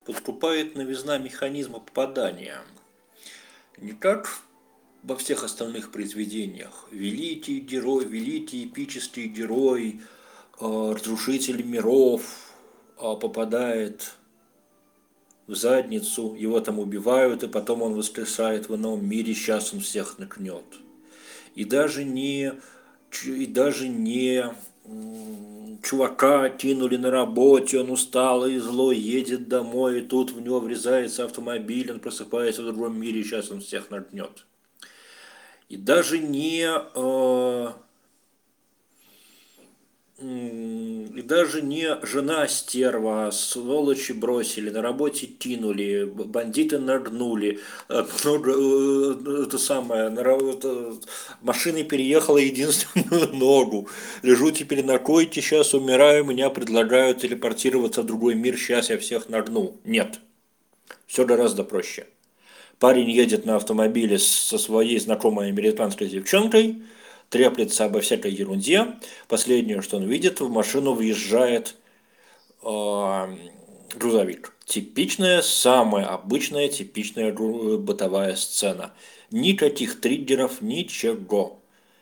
Подкупает новизна механизма попадания. Не как во всех остальных произведениях. Великий герой, великий эпический герой, разрушитель миров попадает в задницу, его там убивают, и потом он воскресает в ином мире, сейчас он всех накнет. И даже не чувака кинули на работе, он усталый и злой, едет домой, и тут в него врезается автомобиль, он просыпается в другом мире, сейчас он всех нагнет. И даже не жена стерва, сволочи бросили, на работе кинули, бандиты нагнули, это самое, машиной переехала единственную ногу, лежу теперь на койке, сейчас умираю, меня предлагают телепортироваться в другой мир, сейчас я всех нагну. Нет, все гораздо проще. Парень едет на автомобиле со своей знакомой американской девчонкой, треплется обо всякой ерунде. Последнее, что он видит, в машину въезжает грузовик. Типичная, самая обычная, типичная бытовая сцена. Никаких триггеров, ничего.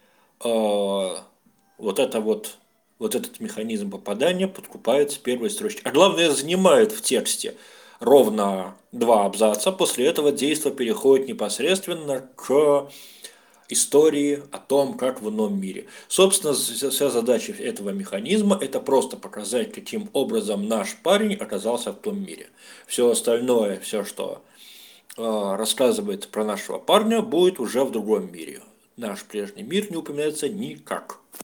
Вот этот механизм попадания подкупает с первой строчки. А главное, занимает в тексте ровно 2 абзаца. После этого действие переходит непосредственно к истории о том, как в ином мире. Собственно, вся задача этого механизма – это просто показать, каким образом наш парень оказался в том мире. Все остальное, все, что рассказывает про нашего парня, будет уже в другом мире. Наш прежний мир не упоминается никак.